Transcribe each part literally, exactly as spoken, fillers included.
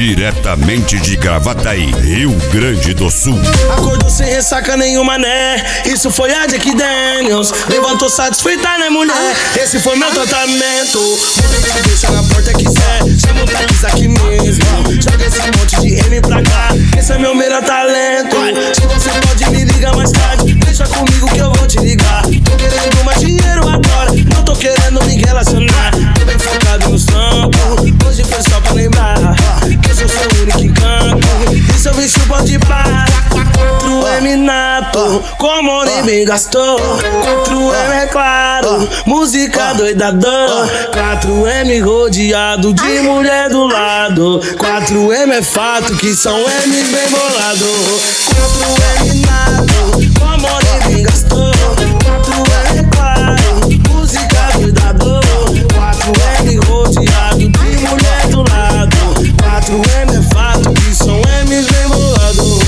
Diretamente de Gravataí, Rio Grande do Sul. Acordou sem ressaca nenhuma, né? Isso foi a Jack Daniels. Levantou satisfeita, né, mulher? Esse foi meu tratamento. Mulher, deixa na porta quiser. Chama o Pix aqui mesmo. Joga esse monte de M pra cá. Esse é meu melhor talento. Se você pode, me liga mais tarde. Deixa comigo que eu vou te ligar. Tô querendo mais dinheiro agora. Não tô querendo me relacionar. Tô bem focado no sampo. Hoje foi só pra lembrar que eu sou seu único encanto. E seu bicho pode parar. quatro M nato, como nem bem gastou. quatro M é claro, música doidadão. quatro M rodeado de mulher do lado. quatro M é fato que são M's bem bolado. quatro M nato, como nem bem gastou. quatro M é claro, música doidadão. quatro M rodeado de mulher do lado. quatro M é fato que são M's bem bolado.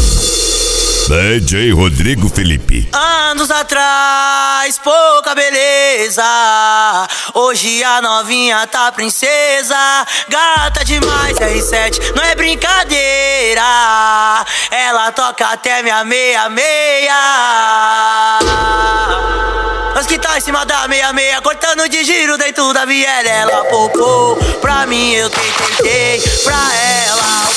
D J Rodrigo Felipe. Anos atrás, pouca beleza. Hoje a novinha tá princesa. Gata demais, R sete, não é brincadeira. Ela toca até minha meia-meia. Nós que tá em cima da meia-meia, cortando de giro dentro da viela. Ela popou pra mim, eu tentei, pra ela.